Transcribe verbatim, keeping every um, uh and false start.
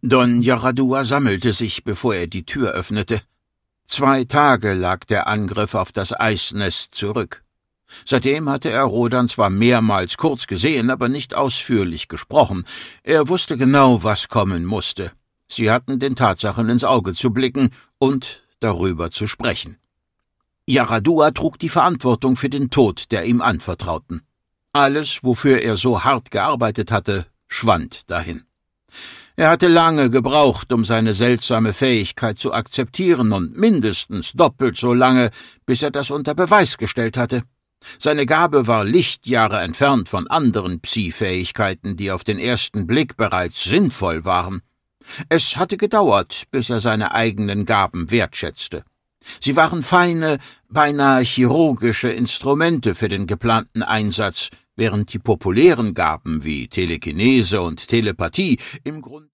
Don Yaradua sammelte sich, bevor er die Tür öffnete. Zwei Tage lag der Angriff auf das Eisnest zurück. Seitdem hatte er Rodan zwar mehrmals kurz gesehen, aber nicht ausführlich gesprochen. Er wusste genau, was kommen musste. Sie hatten den Tatsachen ins Auge zu blicken und darüber zu sprechen. Yaradua trug die Verantwortung für den Tod der ihm Anvertrauten. Alles, wofür er so hart gearbeitet hatte, schwand dahin. Er hatte lange gebraucht, um seine seltsame Fähigkeit zu akzeptieren, und mindestens doppelt so lange, bis er das unter Beweis gestellt hatte. Seine Gabe war Lichtjahre entfernt von anderen Psi-Fähigkeiten, die auf den ersten Blick bereits sinnvoll waren. Es hatte gedauert, bis er seine eigenen Gaben wertschätzte. Sie waren feine, beinahe chirurgische Instrumente für den geplanten Einsatz, während die populären Gaben wie Telekinese und Telepathie im Grunde